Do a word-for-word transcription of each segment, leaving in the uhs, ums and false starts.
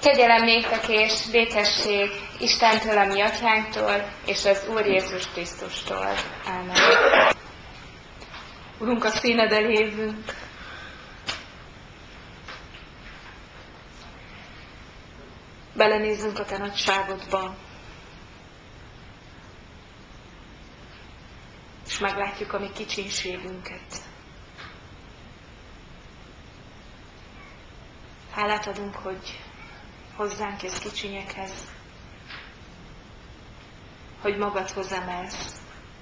Kegyelem néktek és békesség Istentől, a mi atyánktól, és az Úr Jézus Krisztustól. Ámen. Urunk, a színed elévünk. Belenézzünk a te nagyságodba, és meglátjuk a mi kicsinségünket. Hálát adunk, hogy hozzánk és kicsinyekhez, hogy magadhoz emelsz.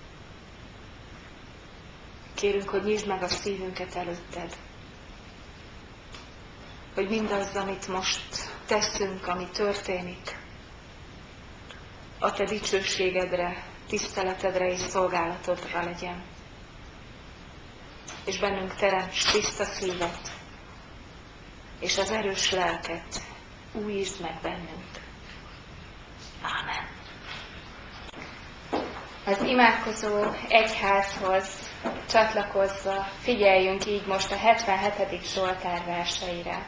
Kérünk, hogy nyisd meg a szívünket előtted, hogy mindaz, amit most teszünk, ami történik, a te dicsőségedre, tiszteletedre és szolgálatodra legyen. És bennünk teremts tiszta szívet, és az erős lelket újítsd meg bennünk. Ámen. Az imádkozó egyházhoz csatlakozva figyeljünk így most a hetvenhetedik Zsoltár verseire.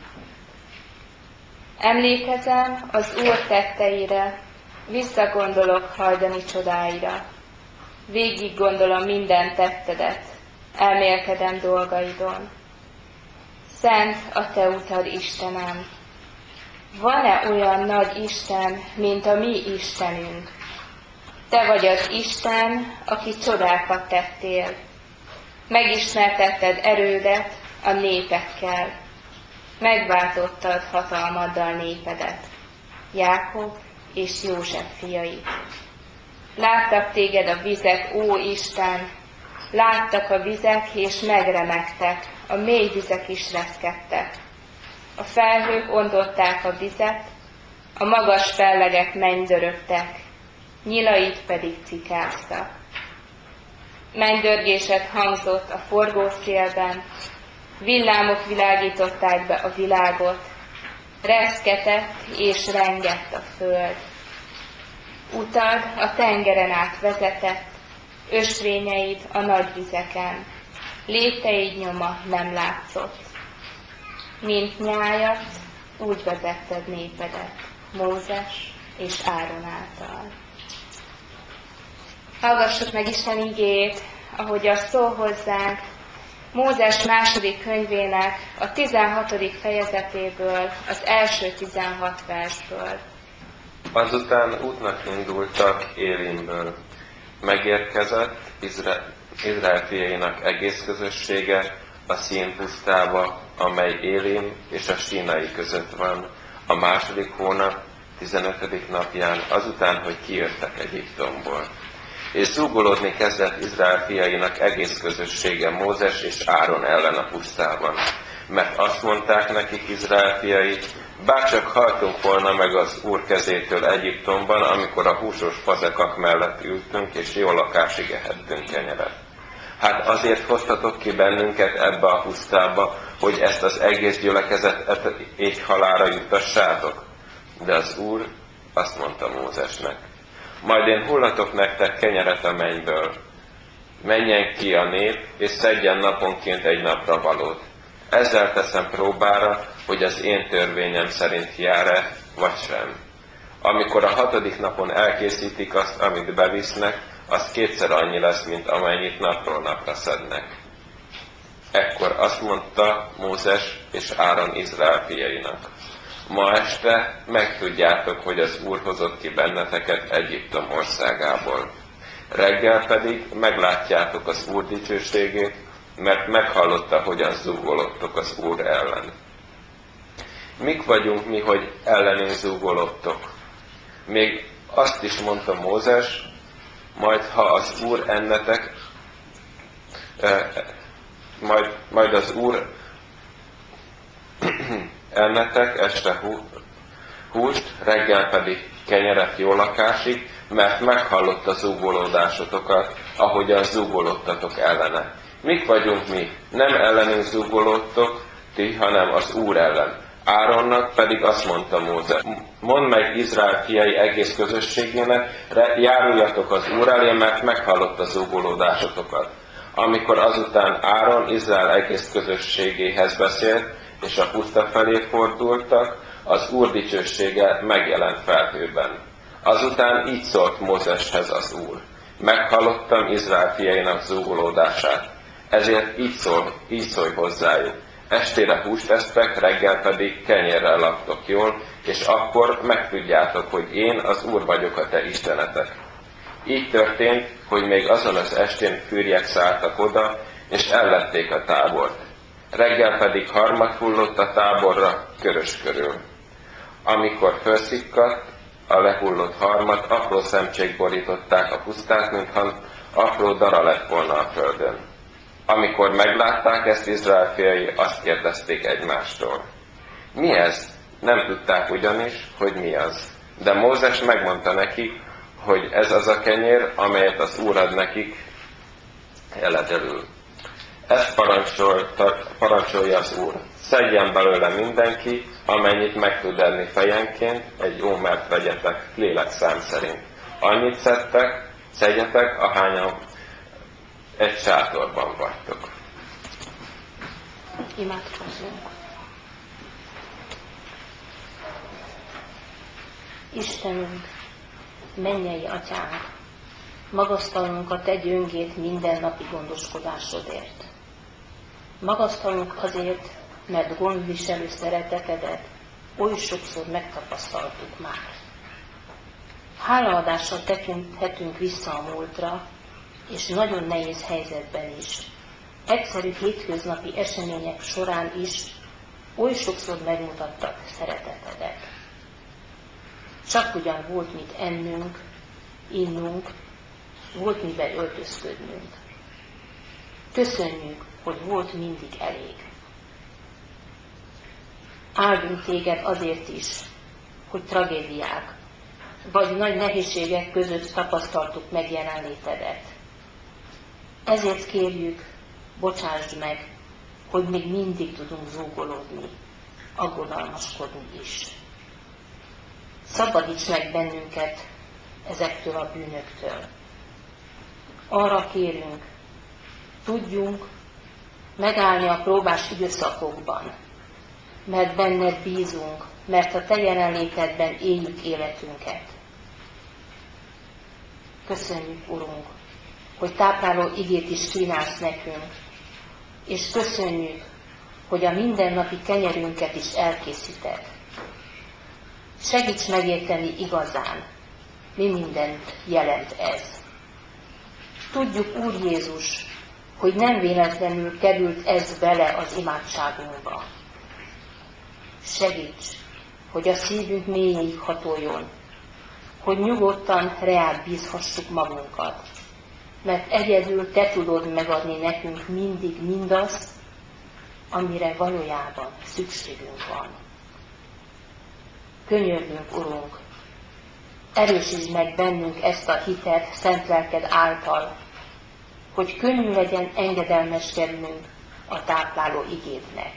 Emlékezem az Úr tetteire, visszagondolok hajdani csodáira. Végig gondolom minden tettedet, elmélkedem dolgaidon. Szent a te utad, Istenem! Van-e olyan nagy Isten, mint a mi Istenünk? Te vagy az Isten, aki csodákat tettél. Megismertetted erődet a népekkel. Megváltottad hatalmaddal népedet, Jákob és József fiait. Láttak téged a vizek, ó Isten, láttak a vizek és megremegtek, a mély vizek is reszkedtek. A felhők ontották a vizet, a magas fellegek mennydörögtek, nyilait pedig cikáztak. Mennydörgésed hangzott a forgó szélben, villámok világították be a világot, reszketett és rengett a föld. Utad a tengeren át vezetett, ösvényeid a nagy vizeken, lépteid nyoma nem látszott. Mint nyájat, úgy vezetted népedet, Mózes és Áron által. Hallgassuk meg Isten igéjét, ahogy az szól hozzánk, Mózes második könyvének a tizenhatodik fejezetéből, az első tizenhat versből. Azután útnak indultak Élimből. Megérkezett Izrael, Izrael fiainak egész közössége a Szín pusztába, amely Élim és a Sínai között van, a második hónap tizenötödik napján, azután, hogy kijöttek Egyiptomból. És zúgolódni kezdett Izrael fiainak egész közössége Mózes és Áron ellen a pusztában. Mert azt mondták nekik Izrael fiai, bárcsak haltunk volna meg az Úr kezétől Egyiptomban, amikor a húsos fazekak mellett ültünk, és jó lakásig ehettünk kenyeret. Hát azért hoztatok ki bennünket ebbe a pusztába, hogy ezt az egész gyülekezetet így halálra juttassátok. De az Úr azt mondta Mózesnek, majd én hullatok nektek kenyeret a mennyből. Menjen ki a nép, és szedjen naponként egy napra valót. Ezzel teszem próbára, hogy az én törvényem szerint jár-e, vagy sem. Amikor a hatodik napon elkészítik azt, amit bevisznek, az kétszer annyi lesz, mint amennyit napról napra szednek. Ekkor azt mondta Mózes és Áron Izrael fiainak, ma este megtudjátok, hogy az Úr hozott ki benneteket Egyiptom országából. Reggel pedig meglátjátok az Úr dicsőségét, mert meghallotta, hogyan zúgolottok az Úr ellen. Mik vagyunk mi, hogy ellenén zúgolottok? Még azt is mondta Mózes, majd ha az Úr ennetek, eh, majd, majd az Úr ennetek este hú, húst, reggel pedig kenyeret jó lakásig, mert meghallotta zúgolódásotokat, ahogyan zúgolódtatok ellene. Mik vagyunk mi? Nem ellenünk zúgolódtok ti, hanem az Úr ellen. Áronnak pedig azt mondta Mózes, mondd meg Izrael fiai egész közösségének, járuljatok az Úr elé, mert meghallotta zúgolódásotokat. Amikor azután Áron Izrael egész közösségéhez beszélt, és a puszta felé fordultak, az Úr dicsősége megjelent felhőben. Azután így szólt Mózeshez az Úr: meghallottam Izrael fiainak zúgolódását, ezért így, szól, így szólj hozzájuk: estére húst esztek, reggel pedig kenyérrel laktok jól, és akkor megtudjátok, hogy én az Úr vagyok a te istenetek. Így történt, hogy még azon az estén fűrjek szálltak oda, és elvették a tábort. Reggel pedig harmat hullott a táborra körös körül. Amikor felszikkadt a lehullott harmat, apró szemcsék borították a pusztát, mintha apró dara lett volna a földön. Amikor meglátták ezt, Izrael fiai azt kérdezték egymástól: mi ez? Nem tudták ugyanis, hogy mi az. De Mózes megmondta nekik, hogy ez az a kenyér, amelyet az Úr ad nekik eledelül. Ezt parancsol, parancsolja az Úr: szedjen belőle mindenki, amennyit meg tud enni fejenként, egy ómert vegyetek lélekszám szerint. Annyit szedtek, szedjetek, ahányan egy sátorban vagytok. Imádkozzunk. Istenünk, mennyei Atyánk, magasztalunk a Te gyöngét mindennapi gondoskodásodért. Magasztalunk azért, mert gondviselő szeretetedet oly sokszor megtapasztaltuk már. Hálaadással tekinthetünk vissza a múltra, és nagyon nehéz helyzetben is, egyszerű hétköznapi események során is oly sokszor megmutattad szeretetedet. Csak ugyan volt mit ennünk, innunk, volt miben öltözködnünk. Köszönjük, hogy volt mindig elég. Áldunk téged azért is, hogy tragédiák vagy nagy nehézségek között tapasztaltuk meg jelenlétedet. Ezért kérjük, bocsásd meg, hogy még mindig tudunk zúgolódni, aggodalmaskodni is. Szabadíts meg bennünket ezektől a bűnöktől. Arra kérünk, tudjunk megállni a próbás időszakokban, mert benned bízunk, mert a te jelenlétedben éljük életünket. Köszönjük, Urunk, hogy tápláló igét is kínálsz nekünk, és köszönjük, hogy a mindennapi kenyerünket is elkészíted. Segíts megérteni igazán, mi mindent jelent ez. Tudjuk, Úr Jézus, hogy nem véletlenül került ez bele az imádságunkba. Segíts, hogy a szívünk mélyéig hatoljon, hogy nyugodtan reád bízhassuk magunkat, mert egyedül te tudod megadni nekünk mindig mindazt, amire valójában szükségünk van. Könyörgünk, Urunk, erősítsd meg bennünk ezt a hitet szent lelked által, hogy könnyű legyen engedelmeskednünk a tápláló igédnek.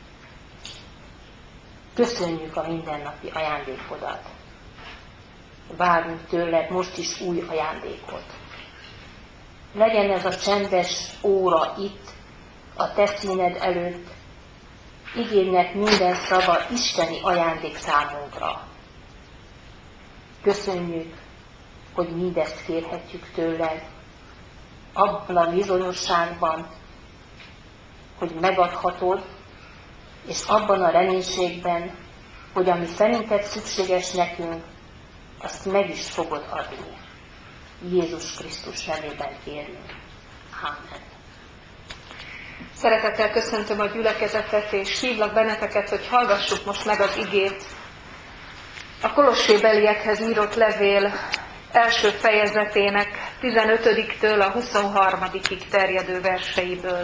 Köszönjük a mindennapi ajándékodat. Várunk tőled most is új ajándékot. Legyen ez a csendes óra itt, a te színed előtt, igédnek minden szava isteni ajándék számunkra. Köszönjük, hogy mindezt kérhetjük tőled, abban a bizonyosságban, hogy megadhatod, és abban a reménységben, hogy ami szerinted szükséges nekünk, azt meg is fogod adni. Jézus Krisztus nevében kérünk. Amen. Szeretettel köszöntöm a gyülekezetet, és hívlak benneteket, hogy hallgassuk most meg az igét. A Kolossébeliekhez írott levél első fejezetének tizenötödiktől a huszonharmadikig terjedő verseiből.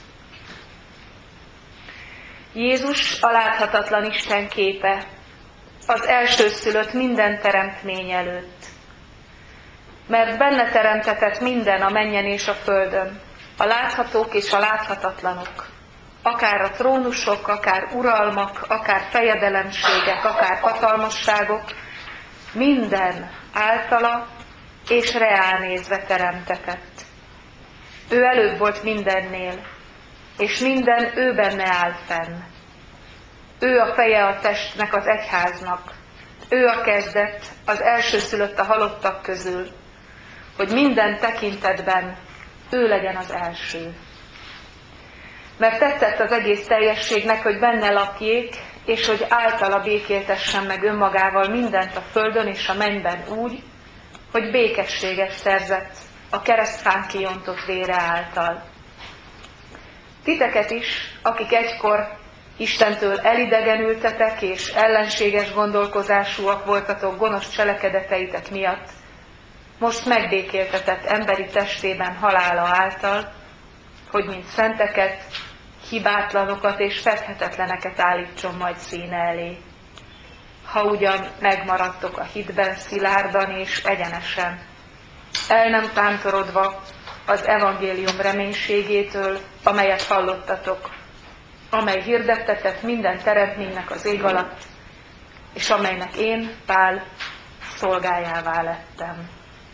Jézus a láthatatlan Isten képe, az elsőszülött minden teremtmény előtt. Mert benne teremtetett minden a mennyen és a földön, a láthatók és a láthatatlanok, akár a trónusok, akár uralmak, akár fejedelemségek, akár hatalmasságok, minden általa és reálnézve teremtetett. Ő előbb volt mindennél, és minden ő benne áll fenn. Ő a feje a testnek, az egyháznak. Ő a kezdet, az elsőszülött a halottak közül, hogy minden tekintetben ő legyen az első. Mert tetszett az egész teljességnek, hogy benne lakjék, és hogy általa békéltessen meg önmagával mindent a földön és a mennyben úgy, hogy békességet szerzett a keresztfán kiontott vére által. Titeket is, akik egykor Istentől elidegenültetek és ellenséges gondolkozásúak voltatok gonosz cselekedeteitek miatt, most megbékéltetett emberi testében halála által, hogy mint szenteket, hibátlanokat és fedhetetleneket állítson majd színe elé. Ha ugyan megmaradtok a hitben szilárdan és egyenesen, el nem tántorodva az evangélium reménységétől, amelyet hallottatok, amely hirdettetett minden teremtménynek az ég alatt, és amelynek én, Pál, szolgájává lettem.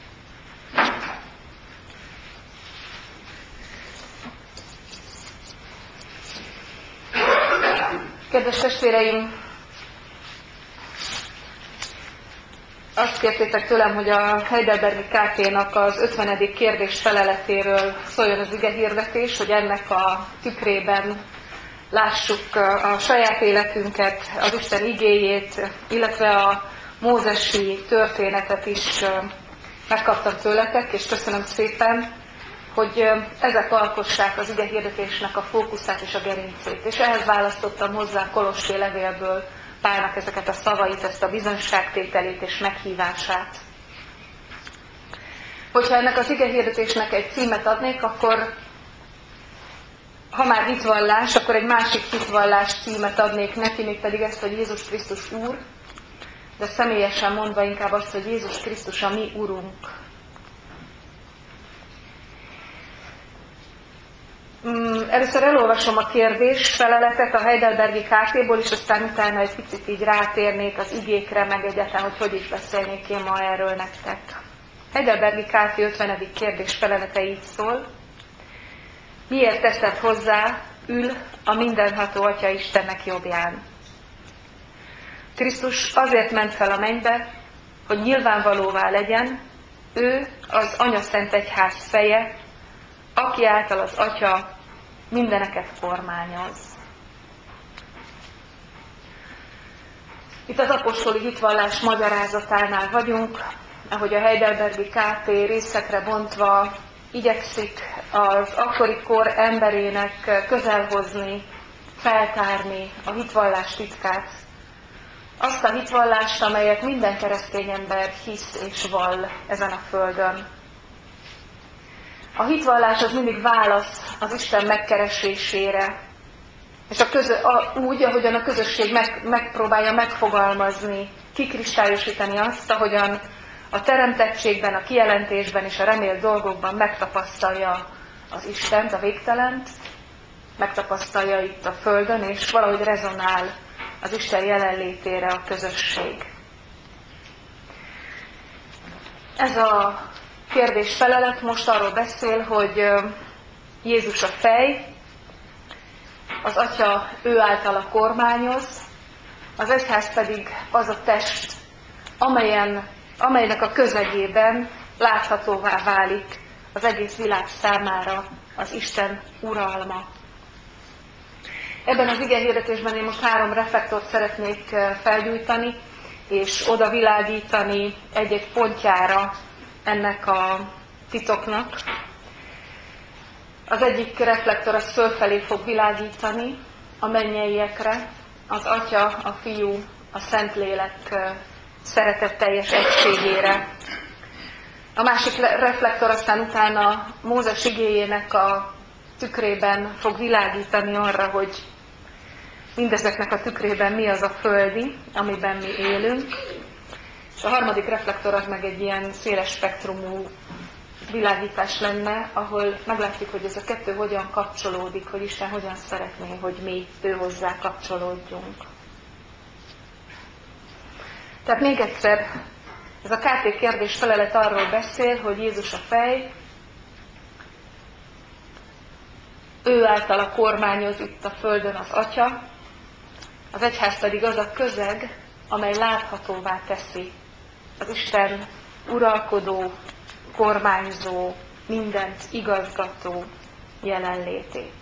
Kedves testvéreim, azt kértétek tőlem, hogy a Heidelbergi ká té-nak az ötvenedik kérdés feleletéről szóljon az igehirdetés, hogy ennek a tükrében lássuk a saját életünket, az Isten igéjét, illetve a mózesi történetet is megkaptam tőletek, és köszönöm szépen, hogy ezek alkossák az igehirdetésnek a fókuszát és a gerincét. És ehhez választottam hozzá Kolossé levélből Pálnak ezeket a szavait, ezt a bizonyságtételét és meghívását. Hogyha ennek az igehirdetésnek egy címet adnék, akkor ha már hitvallás, akkor egy másik hitvallás címet adnék neki, mégpedig ezt, hogy Jézus Krisztus Úr, de személyesen mondva inkább azt, hogy Jézus Krisztus a mi Urunk. Először elolvasom a kérdés feleletet a Heidelbergi ká té-ból, és aztán utána egy picit így rátérnék az igékre, meg egyáltalán, hogy hogy is beszélnék én ma erről nektek. Heidelbergi ká té ötvenedik kérdés felelete így szól. Miért teszed hozzá, ül a mindenható Atya Istennek jobbján? Krisztus azért ment fel a mennybe, hogy nyilvánvalóvá legyen, ő az Anyaszent Egyház feje, aki által az Atya mindeneket kormányoz. Itt az apostoli hitvallás magyarázatánál vagyunk, ahogy a Heidelbergi ká té részekre bontva igyekszik az akkori kor emberének közelhozni, feltárni a hitvallás titkát. Azt a hitvallást, amelyet minden keresztény ember hisz és vall ezen a földön. A hitvallás az mindig válasz az Isten megkeresésére, és a közö, a, úgy, ahogyan a közösség meg, megpróbálja megfogalmazni, kikristályosítani azt, ahogyan a teremtettségben, a kijelentésben és a remélt dolgokban megtapasztalja az Istent, a végtelent, megtapasztalja itt a Földön, és valahogy rezonál az Isten jelenlétére a közösség. Ez a kérdés felelet most arról beszél, hogy Jézus a fej, az Atya ő általa kormányoz, az egyház pedig az a test, amelyen, amelynek a közegében láthatóvá válik az egész világ számára az Isten uralma. Ebben az igehirdetésben én most három reflektort szeretnék felgyújtani, és oda világítani egy-egy pontjára ennek a titoknak. Az egyik reflektor az fölfelé fog világítani, a mennyeiekre, az Atya, a Fiú, a Szentlélek szeretetteljes egységére. A másik reflektor aztán utána Mózes igéjének a tükrében fog világítani arra, hogy mindezeknek a tükrében mi az a földi, amiben mi élünk. És a harmadik reflektor az meg egy ilyen széles spektrumú világítás lenne, ahol meglátjuk, hogy ez a kettő hogyan kapcsolódik, hogy Isten hogyan szeretné, hogy mi ő hozzá kapcsolódjunk. Tehát még egyszer, ez a ká té kérdés felelet arról beszél, hogy Jézus a fej, ő általa kormányoz itt a Földön az Atya, Az egyház pedig az a közeg, amely láthatóvá teszi az Isten uralkodó, kormányzó, mindent igazgató jelenlétét.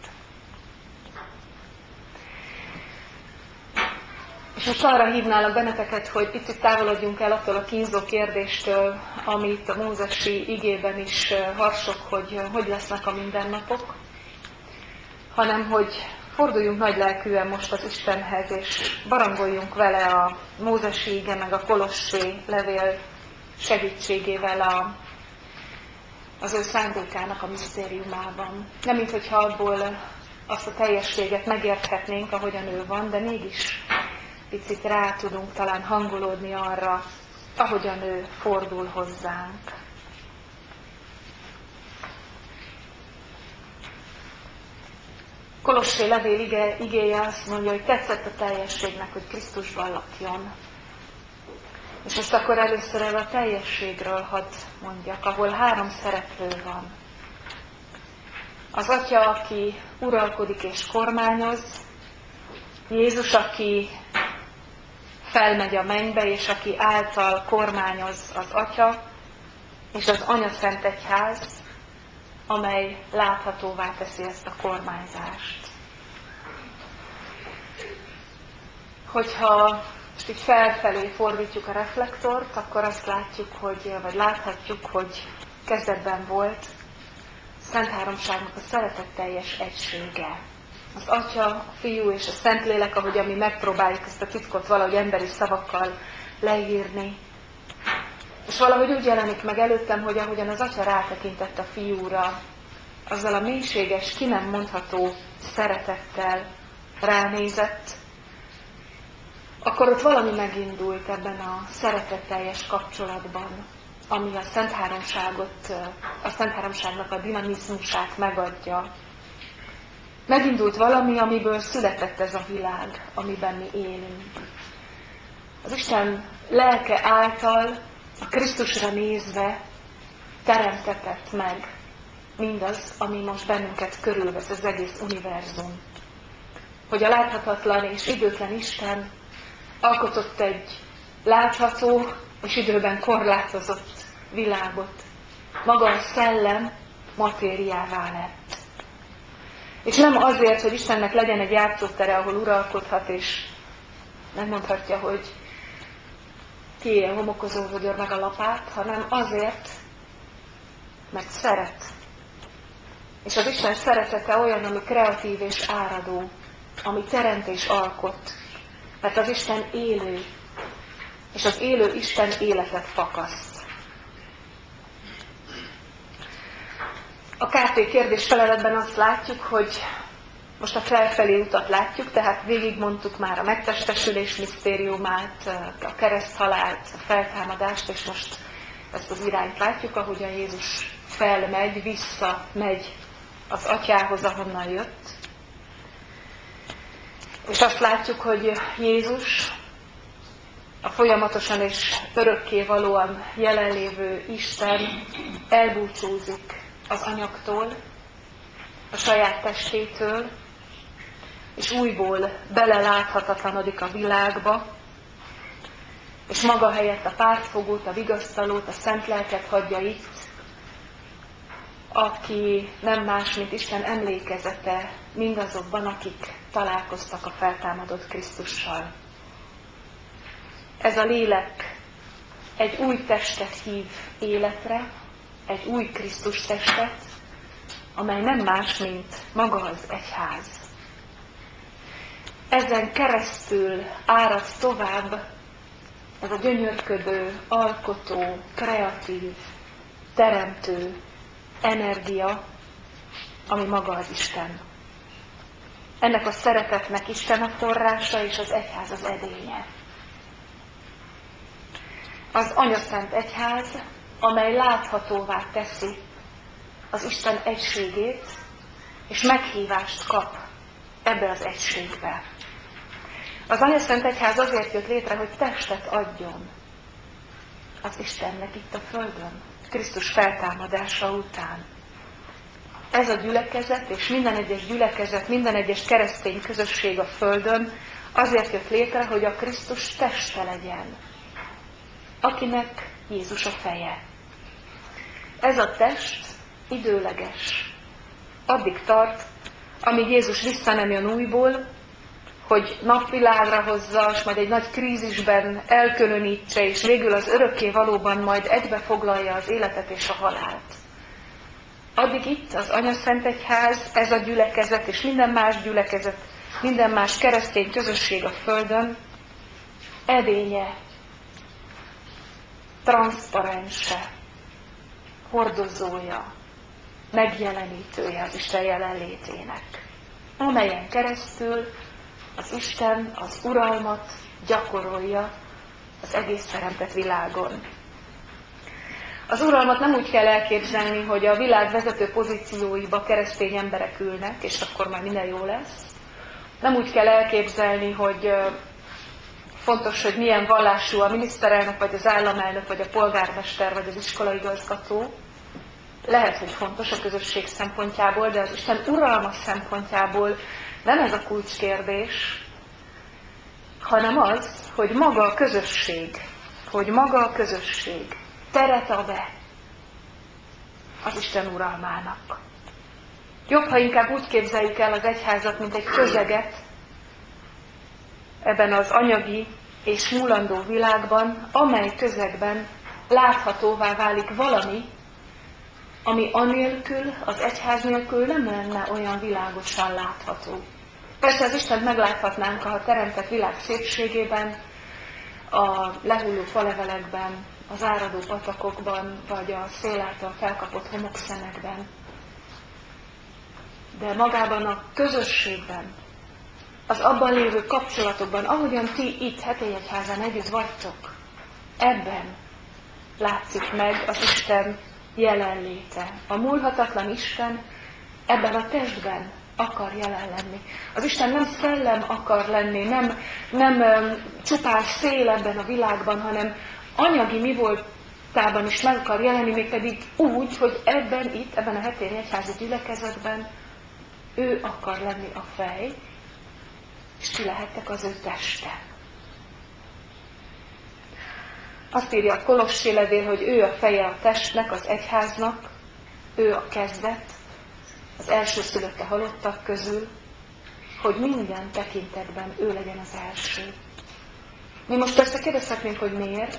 És most arra hívnálak benneteket, hogy picit távolodjunk el attól a kínzó kérdéstől, amit a mózesi igében is harsog, hogy hogy lesznek a mindennapok, hanem hogy forduljunk nagy lelkűen most az Istenhez, és barangoljunk vele a mózesi ige meg a Kolossé levél segítségével a, az ő szándékának a misztériumában. Nem minthogyha abból azt a teljességet megérthetnénk, ahogyan ő van, de mégis picit rá tudunk talán hangolódni arra, ahogyan ő fordul hozzánk. Kolossé levél ige, igéje azt mondja, hogy tetszett a teljességnek, hogy Krisztusban lakjon. És most akkor először erre a teljességről hadd mondjak, ahol három szereplő van. Az Atya, aki uralkodik és kormányoz, Jézus, aki felmegy a mennybe, és aki által kormányoz az Atya, és az Anya Szent Egyház, amely láthatóvá teszi ezt a kormányzást. Hogyha most így felfelé fordítjuk a reflektort, akkor azt látjuk, hogy, vagy láthatjuk, hogy kezdetben volt Szent Háromságnak a szeretetteljes egysége. Az Atya, a Fiú és a Szentlélek, ahogyan mi megpróbáljuk ezt a titkot valahogy emberi szavakkal leírni. És valahogy úgy jelenik meg előttem, hogy ahogyan az Atya rátekintett a Fiúra, azzal a mélységes, ki nem mondható szeretettel ránézett, akkor ott valami megindult ebben a szeretetteljes kapcsolatban, ami a Szent Háromságot, a Szent Háromságnak a dinamizmusát megadja. Megindult valami, amiből született ez a világ, amiben mi élünk. Az Isten lelke által, a Krisztusra nézve teremtetett meg mindaz, ami most bennünket körülvesz, az egész univerzum. Hogy a láthatatlan és időtlen Isten alkotott egy látható és időben korlátozott világot. Maga a szellem matériává lett. És nem azért, hogy Istennek legyen egy játszótere, ahol uralkodhat, és megmondhatja, hogy ki a homokozó vödör meg a lapát, hanem azért, mert szeret. És az Isten szeretete olyan, ami kreatív és áradó, ami teremt és alkot. Mert az Isten élő, és az élő Isten életet fakaszt. A ká té kérdés feleletben azt látjuk, hogy most a felfelé utat látjuk, tehát végigmondtuk már a megtestesülés misztériumát, a kereszthalált, a feltámadást, és most ezt az irányt látjuk, ahogyan Jézus felmegy, visszamegy az Atyához, ahonnan jött. És azt látjuk, hogy Jézus, a folyamatosan és örökkévalóan jelenlévő Isten elbúcsúzik az anyagtól, a saját testétől, és újból beleláthatatlanodik a világba, és maga helyett a pártfogót, a vigasztalót, a szent lelket hagyja itt, aki nem más, mint Isten emlékezete mindazokban, akik találkoztak a feltámadott Krisztussal. Ez a lélek egy új testet hív életre, egy új Krisztus testet, amely nem más, mint maga az egyház. Ezen keresztül árad tovább ez a gyönyörködő, alkotó, kreatív, teremtő energia, ami maga az Isten. Ennek a szeretetnek Isten a forrása, és az egyház az edénye. Az Anyaszent Egyház, amely láthatóvá teszi az Isten egységét, és meghívást kap ebbe az egységbe. Az Anyaszent Egyház azért jött létre, hogy testet adjon az Istennek itt a földön, Krisztus feltámadása után. Ez a gyülekezet, és minden egyes gyülekezet, minden egyes keresztény közösség a földön Azért jött létre, hogy a Krisztus teste legyen, akinek Jézus a feje. Ez a test időleges. Addig tart, amíg Jézus vissza nem jön újból, hogy napvilágra hozza, és majd egy nagy krízisben elkülönítse, és végül az örökké valóban majd egybefoglalja az életet és a halált. Addig itt az Anyaszentegyház, ez a gyülekezet, és minden más gyülekezet, minden más keresztény közösség a Földön edénye, transzparense, hordozója, megjelenítője az Isten jelenlétének, amelyen keresztül az Isten az uralmat gyakorolja az egész teremtett világon. Az uralmat nem úgy kell elképzelni, hogy a világ vezető pozícióiba keresztény emberek ülnek, és akkor már minden jó lesz. Nem úgy kell elképzelni, hogy fontos, hogy milyen vallású a miniszterelnök, vagy az államelnök, vagy a polgármester, vagy az iskolaigazgató. Lehet, hogy fontos a közösség szempontjából, de az Isten uralma szempontjából nem ez a kulcskérdés, hanem az, hogy maga a közösség, hogy maga a közösség teret ad-e az Isten uralmának. Jobb, ha inkább úgy képzeljük el az egyházat, mint egy közeget ebben az anyagi és múlandó világban, amely közegben láthatóvá válik valami, ami anélkül, az egyház nélkül nem lenne olyan világosan látható. Persze az Istent megláthatnánk a teremtett világ szépségében, a lehulló falevelekben, az áradó patakokban, vagy a szél által felkapott homokszemekben. De magában a közösségben, az abban lévő kapcsolatokban, ahogyan ti itt Hetélyegyházán együtt vagytok, ebben látszik meg az Isten jelenléte. A múlhatatlan Isten ebben a testben akar jelen lenni. Az Isten nem szellem akar lenni, nem, nem um, csupán szél ebben a világban, hanem anyagi mi voltában is meg akar jelenni, mégpedig úgy, hogy ebben itt, ebben a Hetélyegyházi gyülekezetben ő akar lenni a fej, és ti lehettek az ő teste. Azt írja a Kolossi levél, hogy ő a feje a testnek, az egyháznak, ő a kezdet, az elsőszülött a halottak közül, hogy minden tekintetben ő legyen az első. Mi most persze kérdezhetnénk, hogy miért?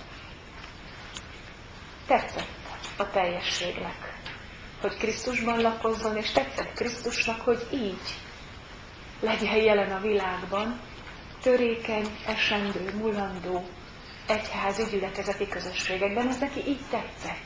Tetszett a teljességnek, hogy Krisztusban lakozzon, és tetszett Krisztusnak, hogy így legyen jelen a világban, törékeny, esendő, mulandó, egyházi gyülekezeti közösségekben. Ez neki így tetszett.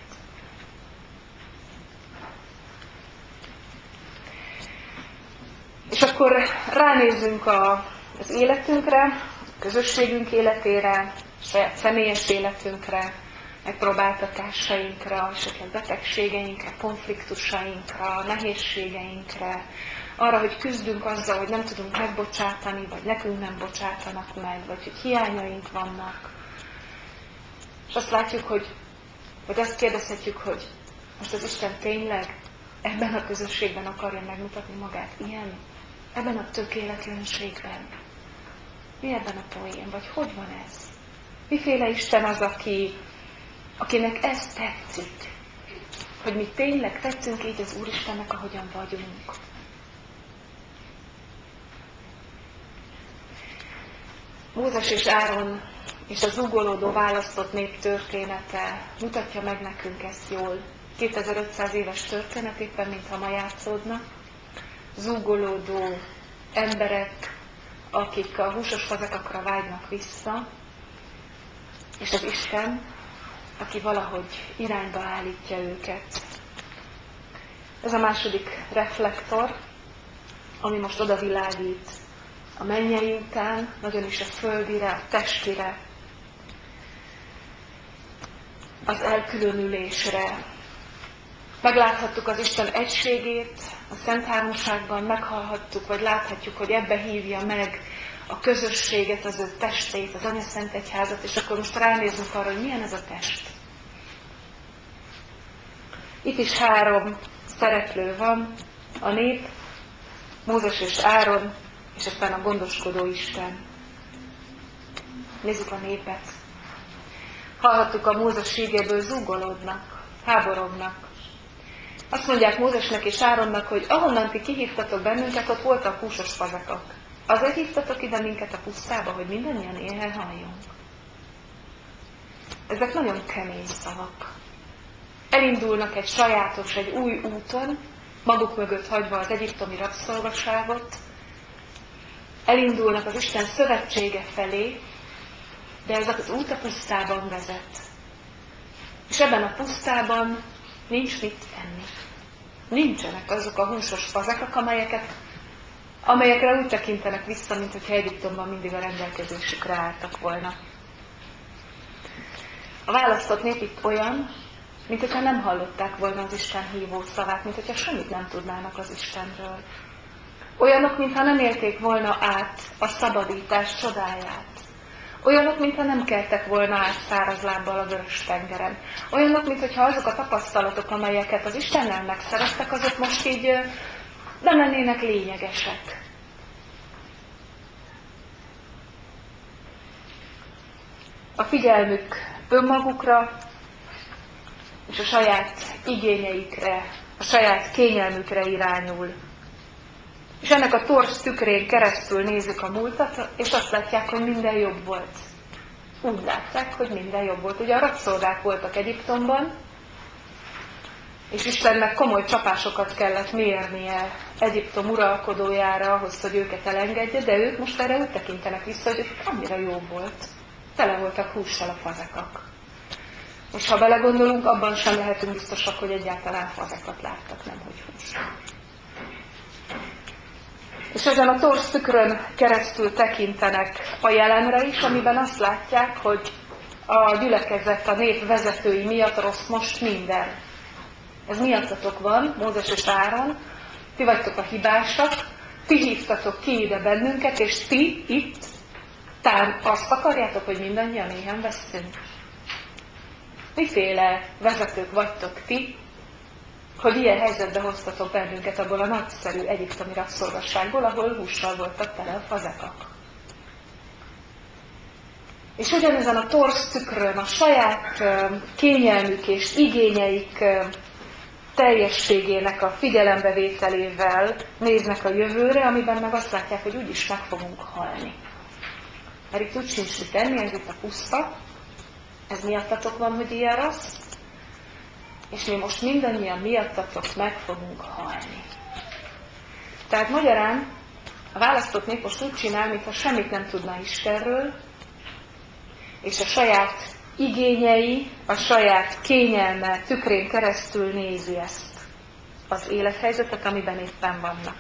És akkor ránézzünk a, az életünkre, a közösségünk életére, a saját személyes életünkre, megpróbáltatásainkra, esetleg betegségeinkre, konfliktusainkra, nehézségeinkre, arra, hogy küzdünk azzal, hogy nem tudunk megbocsátani, vagy nekünk nem bocsátanak meg, vagy hogy hiányaink vannak. És azt látjuk, hogy, vagy azt kérdezhetjük, hogy most az Isten tényleg ebben a közösségben akarja megmutatni magát ilyen? Ebben a tökéletlenségben? Mi ebben a poén? Vagy hogy van ez? Miféle Isten az, aki, akinek ez tetszik? Hogy mi tényleg tetszünk így az Úristennek, ahogyan vagyunk? Mózes és Áron és a zúgolódó választott nép története mutatja meg nekünk ezt jól. kétezer-ötszáz éves történet, éppen mintha ma játszódna. Zúgolódó emberek, akik a húsos fazekakra vágynak vissza, és az Isten, aki valahogy irányba állítja őket. Ez a második reflektor, ami most odavilágít a mennyei után, nagyon is a földire, a testire, az elkülönülésre. Megláthattuk az Isten egységét a Szent Háromságban, meghallhattuk, vagy láthatjuk, hogy ebbe hívja meg a közösséget, az ő testét, az Anyaszentegyházat, és akkor most ránézzünk arra, hogy milyen ez a test. Itt is három szereplő van, a nép, Mózes és Áron, és aztán a gondoskodó Isten. Nézzük a népet. Hallhattuk a Mózes ígéből, zúgolódnak, háborognak. Azt mondják Mózesnek és Áronnak, hogy ahonnan ti kihívtatok bennünket, ott voltak húsos fazekak. Azért hívtatok ide minket a pusztába, hogy mindannyian éhen halljunk. Ezek nagyon kemény szavak. Elindulnak egy sajátos, egy új úton, maguk mögött hagyva az egyiptomi rabszolgaságot, elindulnak az Isten szövetsége felé, de ez az út a pusztában vezet. És ebben a pusztában nincs mit enni. Nincsenek azok a húsos fazekak, amelyeket, amelyekre úgy tekintenek vissza, mint hogyha Egyiptomban mindig a rendelkezésükre álltak volna. A választott nép itt olyan, mint hogyha nem hallották volna az Isten hívó szavát, mint hogyha semmit nem tudnának az Istenről. Olyanok, mintha nem élték volna át a szabadítás csodáját. Olyanok, mintha nem keltek volna át száraz lábbal a vörös tengeren. Olyanok, mintha azok a tapasztalatok, amelyeket az Istennel megszereztek, azok most így nem lennének lényegesek. A figyelmük önmagukra és a saját igényeikre, a saját kényelmükre irányul. És ennek a torz tükrén keresztül nézik a múltat, és azt látják, hogy minden jobb volt. Úgy látták, hogy minden jobb volt. Ugye a rabszolgák voltak Egyiptomban, és Istennek komoly csapásokat kellett mérnie Egyiptom uralkodójára ahhoz, hogy őket elengedje, de ők most erre úgy tekintenek vissza, hogy annyira jobb volt. Tele voltak hússal a fazekak. És ha belegondolunk, abban sem lehetünk biztosak, hogy egyáltalán fazekat láttak, nem hogy húst. És ezen a torz tükrön keresztül tekintenek a jelenre is, amiben azt látják, hogy a gyülekezet, a nép vezetői miatt rossz most minden. Ez miattatok van, Mózes és Áron, ti vagytok a hibásak, ti hívtatok ki ide bennünket, és ti itt tán azt akarjátok, hogy mindannyian éhen vesztünk. Miféle vezetők vagytok ti, hogy ilyen helyzetbe hoztatok bennünket abból a nagyszerű egyiptomi rabszolgasságból, ahol hússal voltak tele a fazekak. És ugyanezen a torz tükrön, a saját kényelmük és igényeik teljességének a figyelembevételével néznek a jövőre, amiben meg azt látják, hogy úgyis meg fogunk halni. Mert itt úgy sincs mit tenni, ez itt a puszta, ez miattatok van, hogy ilyen rossz, és mi most mindannyian miattatok meg fogunk halni. Tehát magyarán a választott nép most úgy csinál, mintha semmit nem tudna Istenről, és a saját igényei, a saját kényelme tükrén keresztül nézi ezt az élethelyzetet, amiben éppen vannak.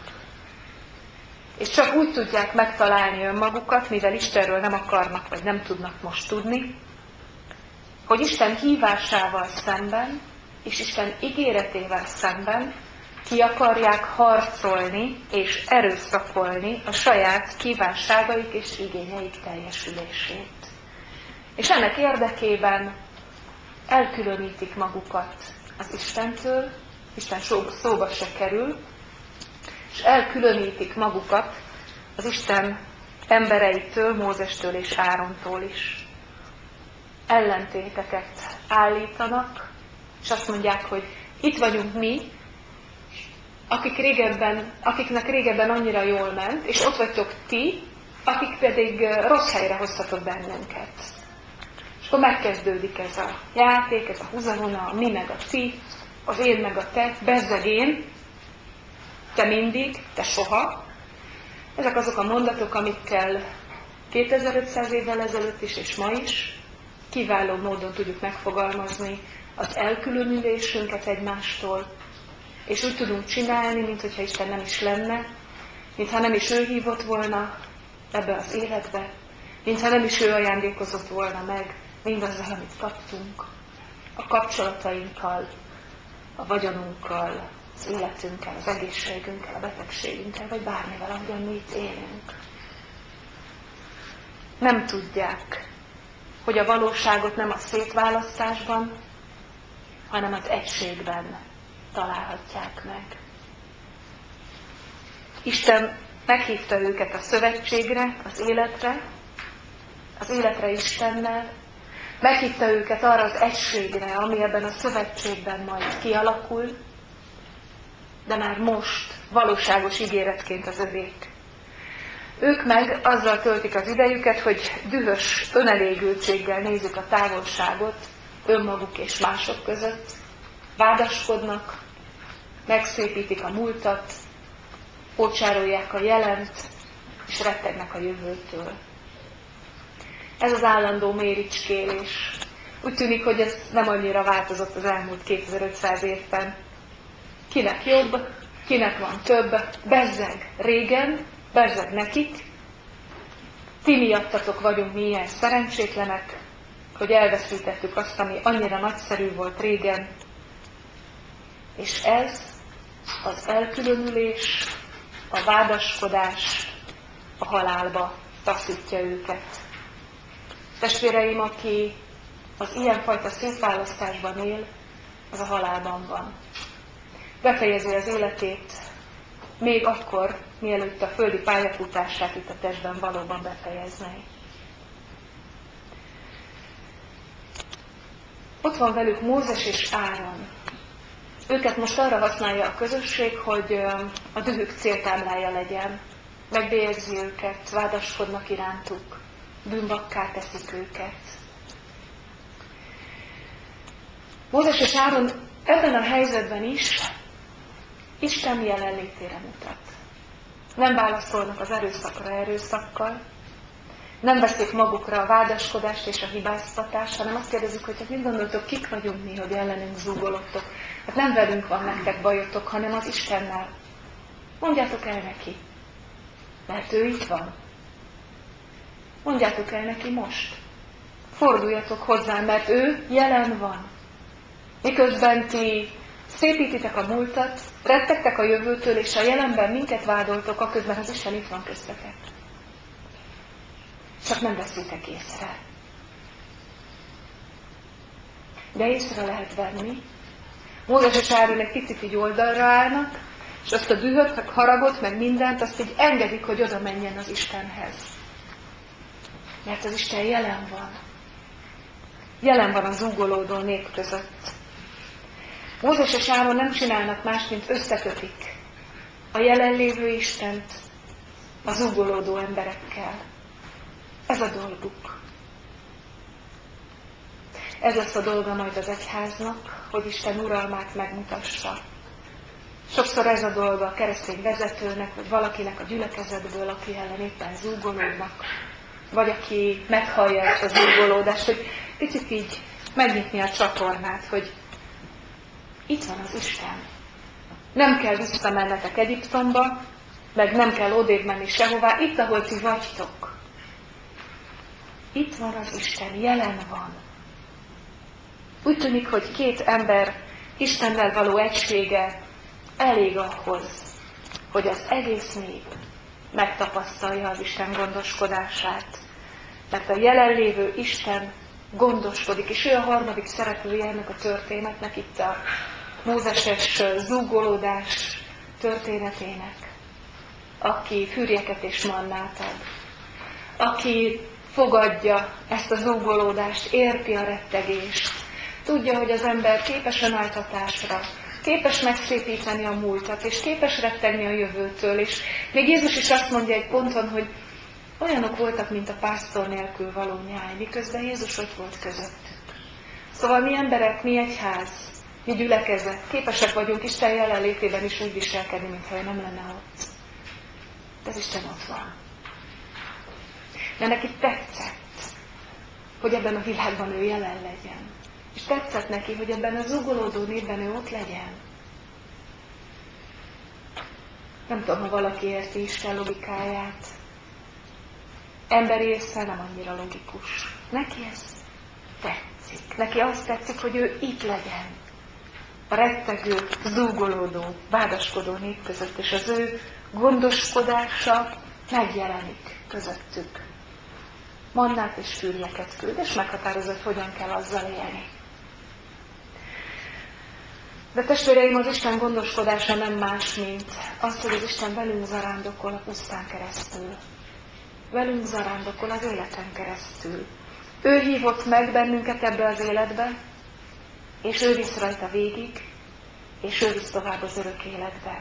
És csak úgy tudják megtalálni önmagukat, mivel Istenről nem akarnak, vagy nem tudnak most tudni, hogy Isten hívásával szemben, és Isten ígéretével szemben ki akarják harcolni és erőszakolni a saját kívánságaik és igényeik teljesülését. És ennek érdekében elkülönítik magukat az Istentől, Isten szóba se kerül, és elkülönítik magukat az Isten embereitől, Mózestől és Árontól is. Ellentéteket állítanak, és azt mondják, hogy itt vagyunk mi, akik régebben, akiknek régebben annyira jól ment, és ott vagytok ti, akik pedig rossz helyre hoztatok bennünket. És akkor megkezdődik ez a játék, ez a húzavona, a mi meg a ti, az én meg a te, bezzeg én, te mindig, te soha. Ezek azok a mondatok, amikkel kétezer-ötszáz évvel ezelőtt is, és ma is kiváló módon tudjuk megfogalmazni az elkülönülésünket egymástól, és úgy tudunk csinálni, mintha Isten nem is lenne, mintha nem is ő hívott volna ebbe az életbe, mintha nem is ő ajándékozott volna meg mindazzal, amit kaptunk, a kapcsolatainkkal, a vagyonunkkal, az életünkkel, az egészségünkkel, a betegségünkkel, vagy bármivel, ahogyan mi itt élünk. Nem tudják, hogy a valóságot nem a szétválasztásban, hanem az egységben találhatják meg. Isten meghívta őket a szövetségre, az életre, az életre Istennel, meghívta őket arra az egységre, ami ebben a szövetségben majd kialakul, de már most valóságos ígéretként az övék. Ők meg azzal töltik az idejüket, hogy dühös önelégültséggel nézik a távolságot önmaguk és mások között, vádaskodnak, megszépítik a múltat, ócsárolják a jelent, és rettegnek a jövőtől. Ez az állandó méricskélés. Úgy tűnik, hogy ez nem annyira változott az elmúlt kétezer-ötszáz évben. Kinek jobb, kinek van több, bezzeg régen, bezzeg nekik. Ti miattatok vagyunk mi ilyen szerencsétlenek, hogy elveszítettük azt, ami annyira nagyszerű volt régen. És ez az elkülönülés, a vádaskodás a halálba taszítja őket. Testvéreim, aki az ilyenfajta szétválasztásban él, az a halálban van. Befejezi az életét még akkor, mielőtt a földi pályafutását itt a testben valóban befejezné. Ott van velük Mózes és Áron. Őket most arra használja a közösség, hogy a dühük céltáblája legyen. Megbélyegzi őket, vádaskodnak irántuk, bűnbakká teszik őket. Mózes és Áron ebben a helyzetben is Isten jelenlétére mutat. Nem válaszolnak az erőszakra erőszakkal, nem veszik magukra a vádaskodást és a hibáztatást, hanem azt kérdezik, hogy hát mit gondoltok, kik vagyunk mi, hogy ellenünk zúgolottok. Hát nem velünk van nektek bajotok, hanem az Istennel. Mondjátok el neki, mert ő itt van. Mondjátok el neki most. Forduljatok hozzá, mert ő jelen van. Miközben ti szépítitek a múltat, rettegtek a jövőtől, és a jelenben minket vádoltok, aközben az Isten itt van köztetek. Csak nem veszitek észre. De észre lehet venni. Mózes és Áron egy picit így oldalra állnak, és azt a dühöt, meg haragot, meg mindent, azt így engedik, hogy oda menjen az Istenhez. Mert az Isten jelen van. Jelen van a zúgolódó nép között. Mózes és Áron nem csinálnak más, mint összekötik a jelenlévő Istent a zúgolódó emberekkel. Ez a dolguk. Ez lesz a dolga majd az egyháznak, hogy Isten uralmát megmutassa. Sokszor ez a dolga a keresztény vezetőnek, vagy valakinek a gyülekezetből, aki ellen éppen zúgolódnak, vagy aki meghallja ezt a zúgolódást, hogy picit így megnyitni a csatornát, hogy itt van az Isten. Nem kell visszamennetek Egyiptomba, meg nem kell odébb menni sehová, itt, ahol ti vagytok. Itt van az Isten, jelen van. Úgy tűnik, hogy két ember Istennel való egysége elég ahhoz, hogy az egész nép megtapasztalja az Isten gondoskodását. Mert a jelenlévő Isten gondoskodik, és ő a harmadik szereplője ennek a történetnek, itt a mózeses zúgolódás történetének, aki fűrjeket és mannát ad, aki fogadja ezt a zúgolódást, érti a rettegést, tudja, hogy az ember képes önáltatásra, képes megszépíteni a múltat, és képes rettegni a jövőtől, és még Jézus is azt mondja egy ponton, hogy olyanok voltak, mint a pásztor nélkül való nyáj, miközben Jézus ott volt közöttük. Szóval mi emberek, mi egyház, mi gyülekezet, képesek vagyunk Isten jelenlétében is úgy viselkedni, mintha ő nem lenne ott. De az Isten ott van. De neki tetszett, hogy ebben a világban ő jelen legyen. És tetszett neki, hogy ebben a zugolódó népben ő ott legyen. Nem tudom, ha valaki érti Isten logikáját. Emberi észre nem annyira logikus. Neki ez tetszik. Neki azt tetszik, hogy ő itt legyen. A rettegő, zúgolódó, vádaskodó nép között, és az ő gondoskodása megjelenik közöttük. Mannát és fűrjeket küld, és meghatározott, hogyan kell azzal élni. De testvéreim, az Isten gondoskodása nem más, mint az, hogy az Isten velünk zarándokol a pusztán keresztül. velünk zarándokol az életen keresztül. Ő hívott meg bennünket ebbe az életbe, és ő visz rajta végig, és ő visz tovább az örök életbe.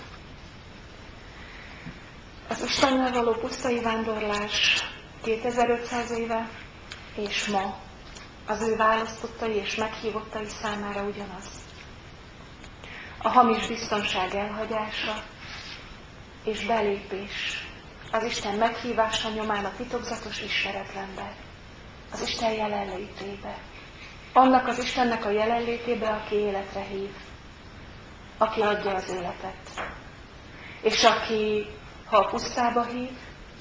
Az Istennel való pusztai vándorlás kétezer-ötszáz éve, és ma az ő választottai és meghívottai számára ugyanaz. A hamis biztonság elhagyása és belépés az Isten meghívása nyomán a titokzatos ismeretlenbe, az Isten jelenlétébe. Annak az Istennek a jelenlétébe, aki életre hív, aki adja az életet. És aki, ha a pusztába hív,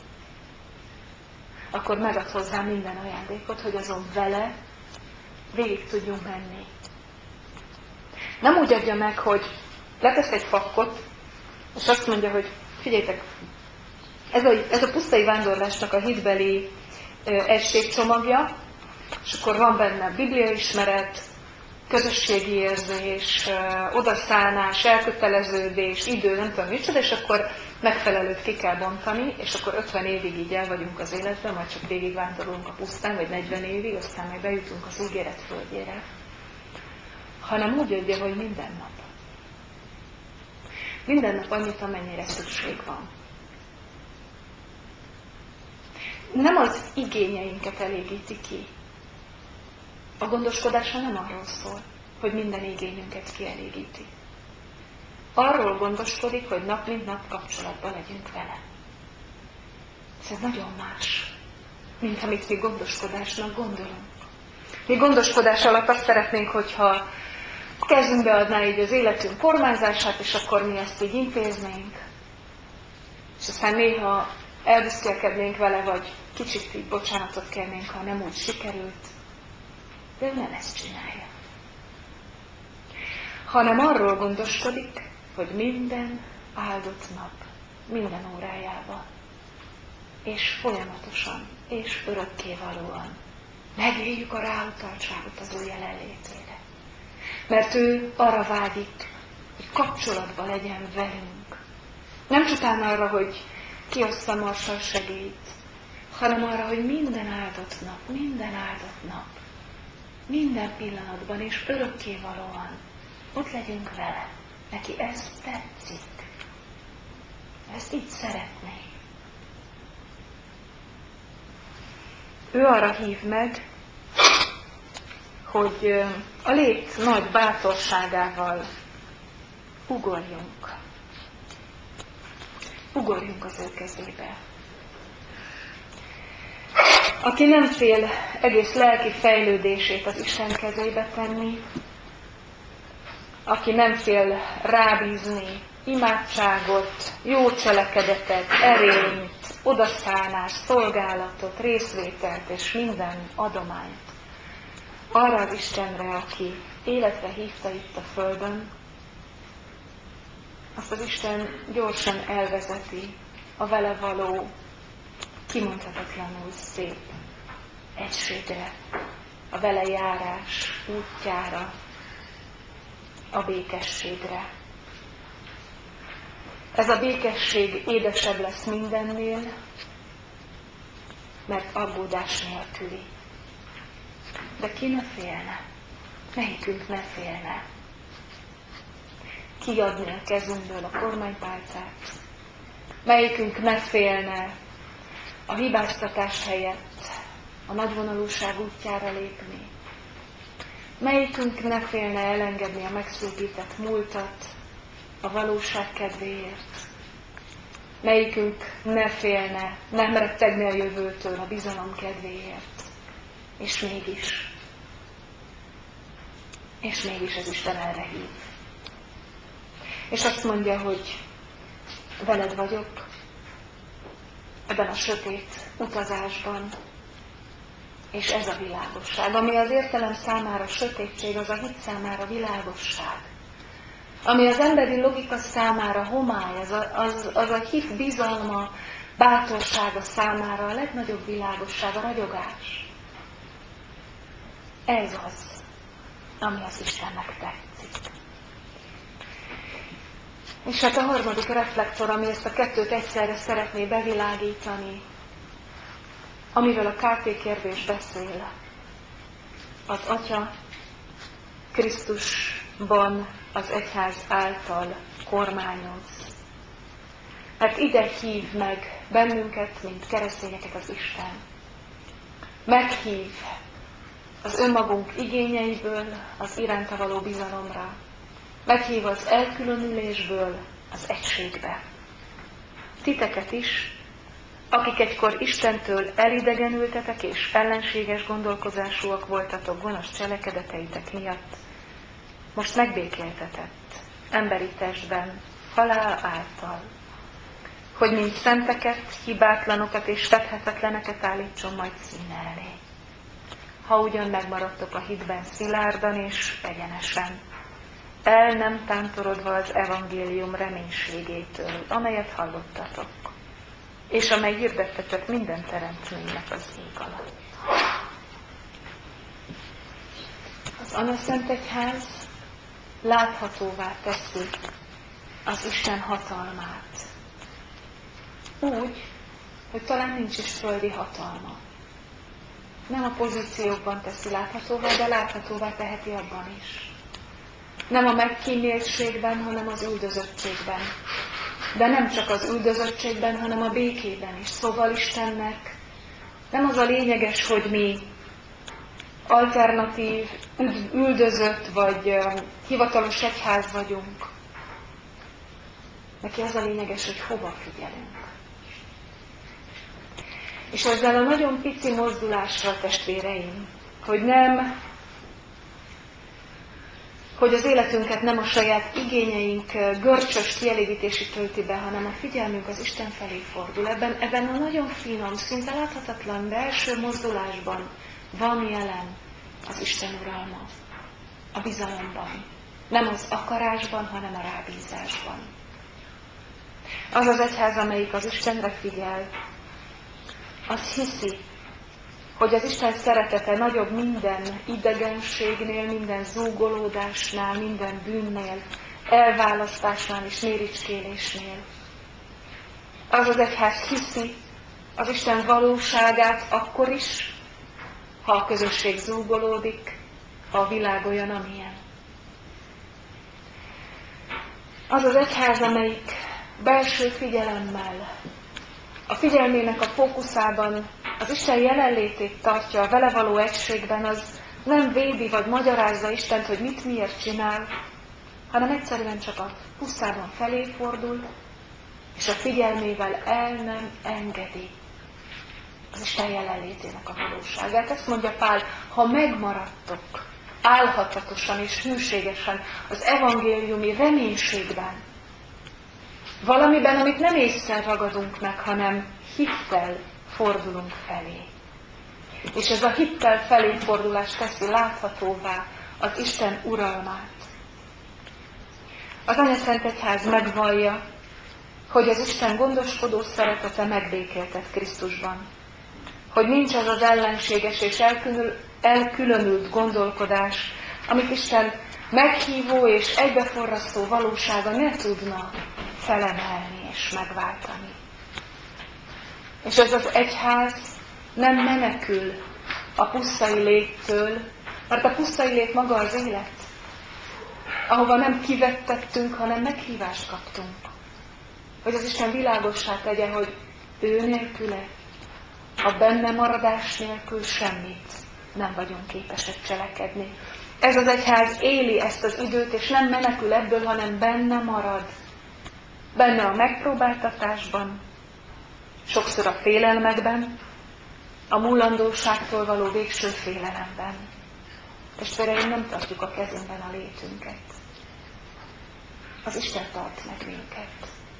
akkor megad hozzá minden ajándékot, hogy azon vele végig tudjunk menni. Nem úgy adja meg, hogy letesz egy fakkot, és azt mondja, hogy figyeljetek, ez a, ez a pusztai vándorlásnak a hitbeli ö, egységcsomagja, és akkor van benne bibliaismeret, közösségi érzés, ö, odaszánás, elköteleződés, idő, nem tudom micsoda, és akkor megfelelőt ki kell bontani, és akkor ötven évig így el vagyunk az életben, majd csak végig vándorolunk a pusztán, vagy negyven évig, aztán meg bejutunk az ígéret földjére. Hanem úgy adja, hogy minden nap. Minden nap annyit, amennyire szükség van. Nem az igényeinket elégíti ki. A gondoskodása nem arról szól, hogy minden igényünket kielégíti. Arról gondoskodik, hogy nap mint nap kapcsolatban legyünk vele. Ez nagyon más, mint amit mi gondoskodásnak gondolunk. Mi gondoskodás alatt azt szeretnénk, hogyha kezünkbe adná így az életünk kormányzását, és akkor mi ezt így intéznénk. És aztán néha elbüszkélkednénk vele, vagy kicsit így bocsánatot kérnénk, ha nem úgy sikerült. De ő nem ezt csinálja. Hanem arról gondoskodik, hogy minden áldott nap, minden órájában, és folyamatosan, és örökkévalóan megéljük a ráutaltságot az ő jelenlétére. Mert ő arra vágyik, hogy kapcsolatban legyen velünk. Nem csupán arra, hogy kiossza marsal segélyt, hanem arra, hogy minden áldott nap, minden áldott nap, minden pillanatban és örökkévalóan ott legyünk vele. Neki ez tetszik. Ezt így szeretné. Ő arra hív meg, hogy a lét nagy bátorságával ugorjunk. Ugorjunk az ő kezébe. Aki nem fél egész lelki fejlődését az Isten kezébe tenni, aki nem fél rábízni imádságot, jó cselekedetet, erényt, odaszállás, szolgálatot, részvételt és minden adományt arra az Istenre, aki életre hívta itt a földön, azt az Isten gyorsan elvezeti a vele való, kimondhatatlanul szép egységre, a vele járás útjára, a békességre. Ez a békesség édesebb lesz mindennél, mert aggódás nélküli. De ki ne félne? Melyikünk ne félne? Kiadni a kezünkből a kormánypálcát? Melyikünk ne félne a hibáztatás helyett a nagyvonalúság útjára lépni? Melyikünk ne félne elengedni a megszűkített múltat a valóság kedvéért? Melyikünk ne félne nem rettegni a jövőtől a bizalom kedvéért? És mégis, és mégis az Isten erre hív. És azt mondja, hogy veled vagyok ebben a sötét utazásban, és ez a világosság. Ami az értelem számára sötétség, az a hit számára világosság. Ami az emberi logika számára homály, az a, az, az a hit bizalma, bátorsága számára a legnagyobb világosság, a ragyogás. Ez az, ami az Istennek tetszik. És hát a harmadik reflektor, ami ezt a kettőt egyszerre szeretné bevilágítani, amiről a ká té kérdés beszél, az Atya Krisztusban az egyház által kormányoz. Mert ide hív meg bennünket, mint keresztényeket az Isten. Meghív az önmagunk igényeiből az iránta való bizalomra. Meghív az elkülönülésből az egységbe. Titeket is, akik egykor Istentől elidegenültetek és ellenséges gondolkozásúak voltatok gonosz cselekedeteitek miatt, most megbékéltetett emberi testben, halál által, hogy mint szenteket, hibátlanokat és fethetetleneket állítson majd színe elé. Ha ugyan megmaradtok a hitben szilárdan és egyenesen, el nem tántorodva az evangélium reménységétől, amelyet hallottatok, és amely hirdettetett minden teremtménynek az ég alatt. Az Anyaszentegyház láthatóvá teszi az Isten hatalmát. Úgy, hogy talán nincs is földi hatalma. Nem a pozíciókban teszi láthatóvá, de láthatóvá teheti abban is. Nem a megkíméltségben, hanem az üldözöttségben. De nem csak az üldözöttségben, hanem a békében is. Szóval Istennek nem az a lényeges, hogy mi alternatív, üldözött vagy hivatalos egyház vagyunk. Neki az a lényeges, hogy hova figyelünk. És ezzel a nagyon pici mozdulással, testvéreim, hogy nem, hogy az életünket nem a saját igényeink görcsös kielégítési tölti be, hanem a figyelmünk az Isten felé fordul. Ebben, ebben a nagyon finom, szinte láthatatlan belső mozdulásban van jelen az Isten uralma, a bizalomban. Nem az akarásban, hanem a rábízásban. Az az egyház, amelyik az Istenre figyel, az hiszi, hogy az Isten szeretete nagyobb minden idegenségnél, minden zúgolódásnál, minden bűnnél, elválasztásnál és méricskélésnél. Az az egyház hiszi az Isten valóságát akkor is, ha a közösség zúgolódik, ha a világ olyan, amilyen. Az az egyház, amelyik belső figyelemmel, a figyelmének a fókuszában az Isten jelenlétét tartja a vele való egységben, az nem védi vagy magyarázza Istent, hogy mit miért csinál, hanem egyszerűen csak a pusztában felé fordul, és a figyelmével el nem engedi az Isten jelenlétének a valóságát. Ezt mondja Pál, ha megmaradtok álhatatosan és hűségesen az evangéliumi reménységben, valamiben, amit nem észre ragadunk meg, hanem hittel fordulunk felé. És ez a hittel felé fordulás teszi láthatóvá az Isten uralmát. Az Anyaszentegyház megvallja, hogy az Isten gondoskodó szeretete megbékéltet Krisztusban. Hogy nincs az az ellenséges és elkülönül, elkülönült gondolkodás, amit Isten meghívó és egybeforrasztó valósága ne tudna felemelni és megváltani. És ez az egyház nem menekül a pusztai léttől, mert a pusztai lét maga az élet, ahova nem kivettettünk, hanem meghívást kaptunk. Hogy az Isten világossá tegye, hogy ő nélküle, a benne maradás nélkül semmit nem vagyunk képesek cselekedni. Ez az egyház éli ezt az időt, és nem menekül ebből, hanem benne marad. Benne a megpróbáltatásban, sokszor a félelmekben, a múlandóságtól való végső félelemben. Testvéreim, nem tartjuk a kezünkben a létünket. Az Isten tart meg minket.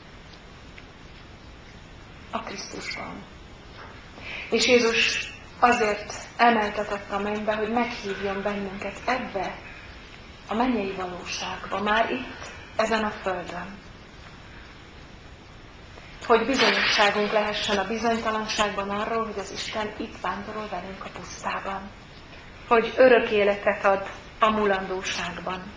A Krisztusban. És Jézus azért emeltetett a mennybe, hogy meghívjon bennünket ebbe a mennyei valóságba, már itt, ezen a földön. Hogy bizonyosságunk lehessen a bizonytalanságban arról, hogy az Isten itt vándorol velünk a pusztában. Hogy örök életet ad a mulandóságban.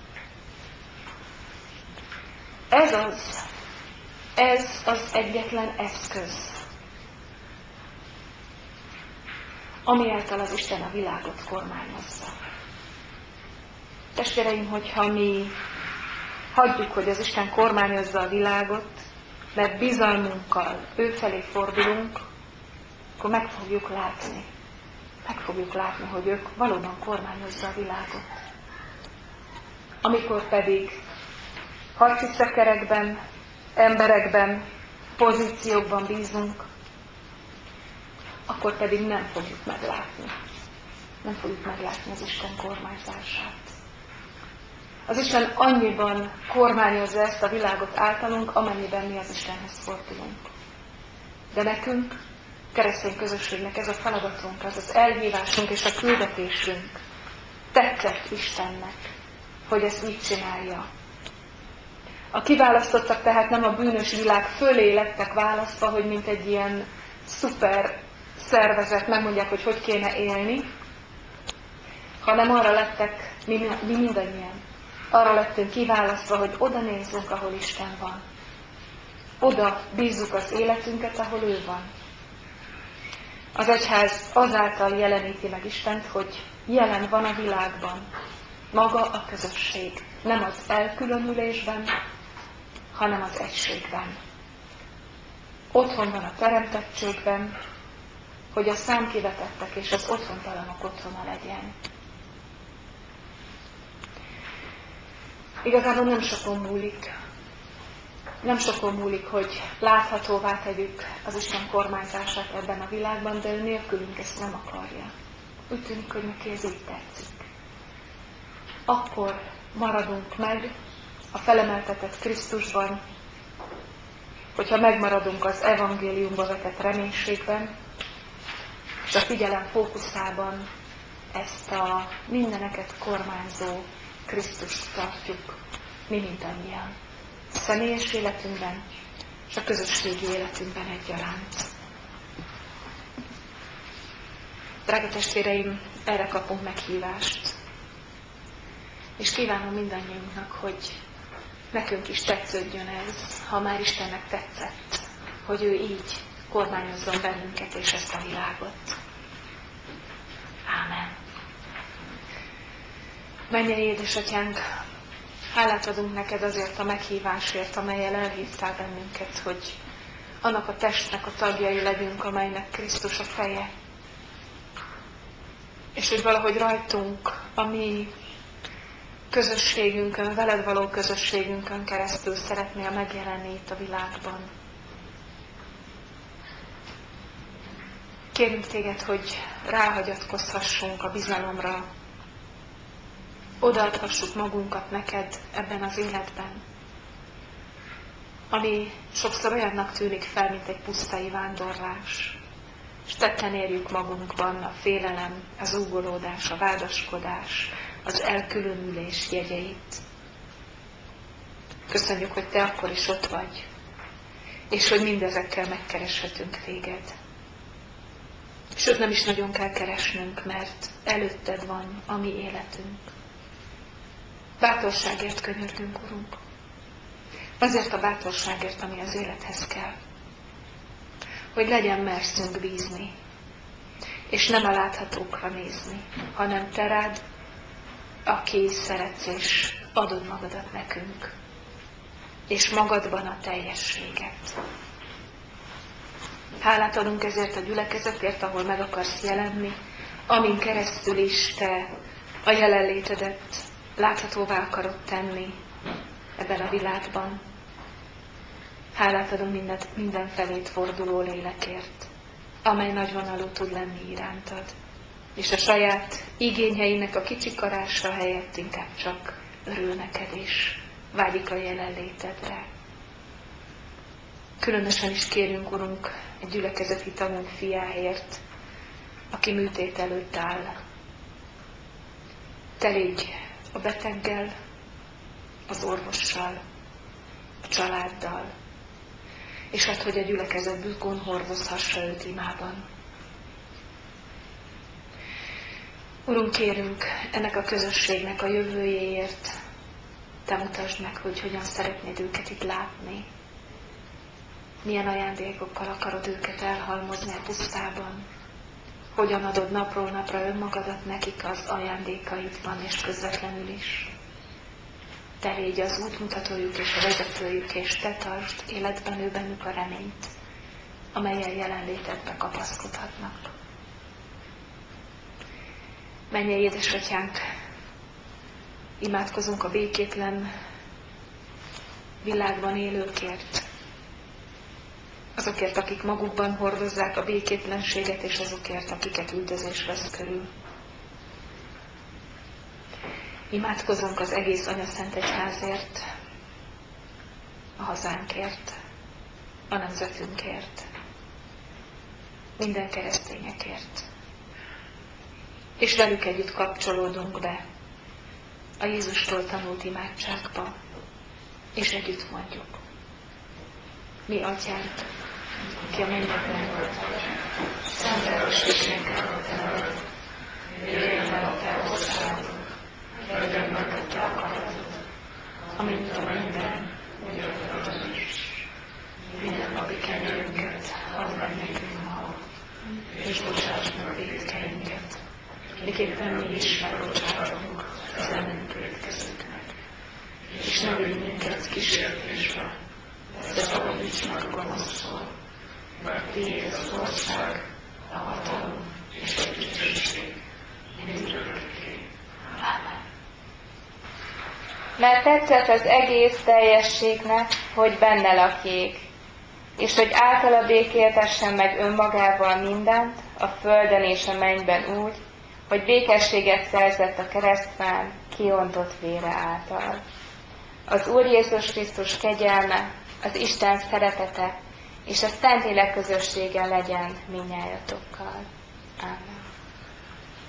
Ez az, ez az egyetlen eszköz, ami által az Isten a világot kormányozza. Testvéreim, hogyha mi hagyjuk, hogy az Isten kormányozza a világot, mert bizalmunkkal ő felé fordulunk, akkor meg fogjuk látni, meg fogjuk látni, hogy ők valóban kormányozza a világot. Amikor pedig harci szekerekben, emberekben, pozíciókban bízunk, akkor pedig nem fogjuk meglátni. Nem fogjuk meglátni az Isten kormányzását. Az Isten annyiban kormányozza ezt a világot általunk, amennyiben mi az Istenhez fordulunk. De nekünk, keresztény közösségnek ez a feladatunk, az az elhívásunk és a küldetésünk. Tetszett Istennek, hogy ezt így csinálja. A kiválasztottak tehát nem a bűnös világ fölé lettek választva, hogy mint egy ilyen szuper szervezet megmondják, hogy hogy kéne élni, hanem arra lettek, mi, mi mindannyian, arra lettünk kiválasztva, hogy oda nézzünk, ahol Isten van. Oda bízzuk az életünket, ahol ő van. Az egyház azáltal jeleníti meg Istent, hogy jelen van a világban, maga a közösség. Nem az elkülönülésben, hanem az egységben. Otthon van a teremtettségben, hogy a számkivetettek és az otthontalanok otthona legyen. Igazából nem sokon múlik. Nem sokon múlik, hogy láthatóvá tegyük az Isten kormányzását ebben a világban, de ő nélkülünk ezt nem akarja. Úgy tűnik, hogy neki ez így tetszik. Akkor maradunk meg a felemeltetett Krisztusban, hogyha megmaradunk az evangéliumba vetett reménységben, és a figyelem fókuszában ezt a mindeneket kormányzó Krisztust tartjuk, mi mindannyian. A személyes életünkben, és a közösségi életünkben egyaránt. Drága testvéreim, erre kapunk meghívást. És kívánom mindannyiunknak, hogy nekünk is tetsződjön ez, ha már Istennek tetszett, hogy ő így kormányozzon bennünket és ezt a világot. Ámen. Mennyei édesatyánk, hálát adunk neked azért a meghívásért, amellyel elhívtál bennünket, hogy annak a testnek a tagjai legyünk, amelynek Krisztus a feje. És hogy valahogy rajtunk, a mi közösségünkön, veled való közösségünkön keresztül szeretnél megjelenni itt a világban. Kérünk téged, hogy ráhagyatkozhassunk a bizalomra, odaadhassuk magunkat neked ebben az életben, ami sokszor olyannak tűnik fel, mint egy pusztai vándorlás, és tetten érjük magunkban a félelem, az ugolódás, a vádaskodás, az elkülönülés jegyeit. Köszönjük, hogy te akkor is ott vagy, és hogy mindezekkel megkereshetünk téged. Sőt, nem is nagyon kell keresnünk, mert előtted van a mi életünk. Bátorságért könyörgünk, Urunk. Azért a bátorságért, ami az élethez kell. Hogy legyen merszünk bízni, és nem a láthatókra nézni, hanem te rád, aki szeretsz, és adod magadat nekünk, és magadban a teljességet. Hálát adunk ezért a gyülekezetért, ahol meg akarsz jelenni, amin keresztül is te a jelenlétedet láthatóvá akarod tenni ebben a világban. Hálát adunk minden, minden felét forduló lélekért, amely nagyvonalú tud lenni irántad, és a saját igényeinek a kicsikarása helyett inkább csak örül neked és vágyik a jelenlétedre. Különösen is kérünk, Urunk, egy gyülekezeti tagunk fiáért, aki műtét előtt áll. Te légy a beteggel, az orvossal, a családdal, és add, hogy a gyülekezet buzgón hordozhassa őt imában. Urunk, kérünk ennek a közösségnek a jövőjéért, te mutasd meg, hogy hogyan szeretnéd őket itt látni. Milyen ajándékokkal akarod őket elhalmozni a pusztában. hogyan adod napról napra önmagadat nekik, az ajándékaidban és közvetlenül is. Te légy az útmutatójuk és a vezetőjük, és te tartsd életben ő bennük a reményt, amellyel jelenlétedbe kapaszkodhatnak. Mennyei édesatyánk, imádkozunk a békétlen világban élőkért, azokért, akik magukban hordozzák a békétlenséget, és azokért, akiket üldözés vesz körül. Imádkozunk az egész Anyaszent Egyházért, a hazánkért, a nemzetünkért, minden keresztényekért. És velük együtt kapcsolódunk be a Jézustól tanult imádságba, és együtt mondjuk: Mi Atyánk, aki a mennyekben volt, szenteltességgel a te neved, jöjjön el a te országod, legyen meg a te akaratod, amint a mennyben, úgy a földön is. Minden napi kenyerünket add meg nekünk ma, és bocsáss meg a vétkeinket, miképpen mi is megbocsátunk az ellenünk vétkezőknek. És ne vigy minket kísértésbe, de szabadíts meg a gonosztól, mert tiéd az ország, a hatalom és a dicsőség mind örökké. Amen. Mert tetszett az egész teljességnek, hogy benne lakjék, és hogy általa békéltessen meg önmagával mindent, a földön és a mennyben úgy, hogy békességet szerzett a keresztfán kiontott vére által. Az Úr Jézus Krisztus kegyelme, az Isten szeretete és a Szentlélek közössége legyen mindnyájatokkal. Ámen.